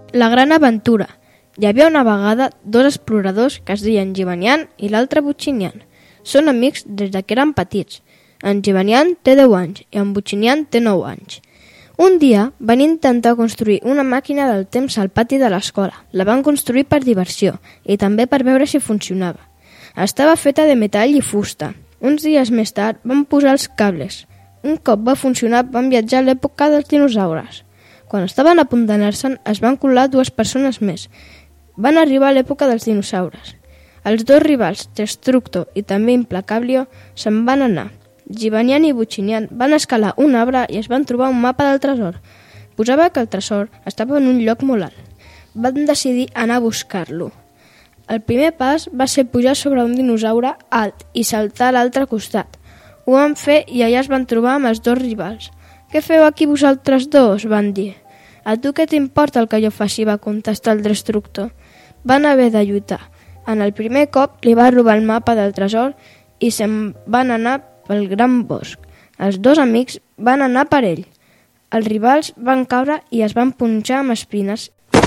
La gran aventura. Hi havia una vegada dos exploradors que es deien Gibanian i l'altre Bucinian. Són amics des que eren petits. En Gibanian té 10 anys i en Bucinian té 9 anys. Un dia van intentar construir una màquina del temps al pati de l'escola. La van construir per diversió i també per veure si funcionava. Estava feta de metall i fusta. Uns dies més tard van posar els cables. Un cop va funcionar van viatjar a l'època dels dinosaures. Quan estaven a punt d'anar-se'n es van colar dues persones més. Van arribar a l'època dels dinosaures. Els dos rivals, Destructo i també Implacablio, se'n van anar. Gibanian i Bucinian van escalar un arbre i es van trobar un mapa del tresor. Posava que el tresor estava en un lloc molt alt. Van decidir anar a buscar-lo. El primer pas va ser pujar sobre un dinosaure alt i saltar a l'altre costat. Ho van fer i allà es van trobar amb els dos rivals. «Què feu aquí vosaltres dos?», van dir. «A tu què t'importa el que jo faci?», va contestar el Destructo. Van haver de lluitar. En el primer cop li va robar el mapa del tresor i se'n van anar pel gran bosc. Els dos amics van anar per ell. Els rivals van caure i es van punxar amb espines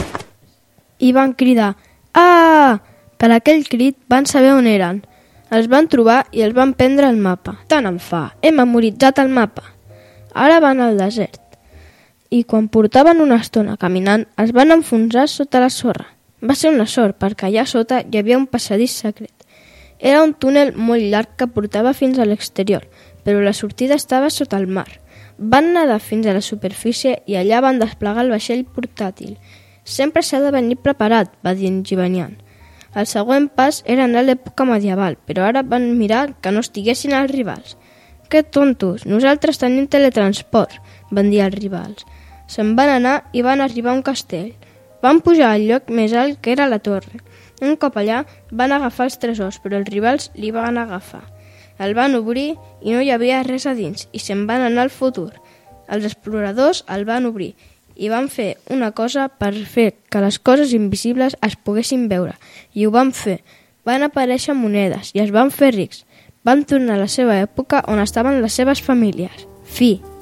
i van cridar «Ah!». Per aquell crit van saber on eren. Els van trobar i els van prendre el mapa. Tant en fa, he memoritzat el mapa. Ara van al desert. I quan portaven una estona caminant, es van enfonsar sota la sorra. Va ser una sort, perquè allà sota hi havia un passadís secret. Era un túnel molt llarg que portava fins a l'exterior, però la sortida estava sota el mar. Van nedar fins a la superfície i allà van desplegar el vaixell portàtil. «Sempre s'ha de venir preparat», va dir en Gibanian. El següent pas era anar a l'època medieval, però ara van mirar que no estiguessin els rivals. «Que tontos, nosaltres tenim teletransport», van dir els rivals. Se'n van anar i van arribar a un castell. Van pujar al lloc més alt que era la torre. Un cop allà van agafar els tresors, però els rivals li van agafar. El van obrir i no hi havia res a dins i se'n van anar al futur. Els exploradors el van obrir i van fer una cosa per fer que les coses invisibles es poguessin veure. I ho van fer. Van aparèixer monedes i es van fer rics. Van tornar a la seva època on estaven les seves famílies. Fi.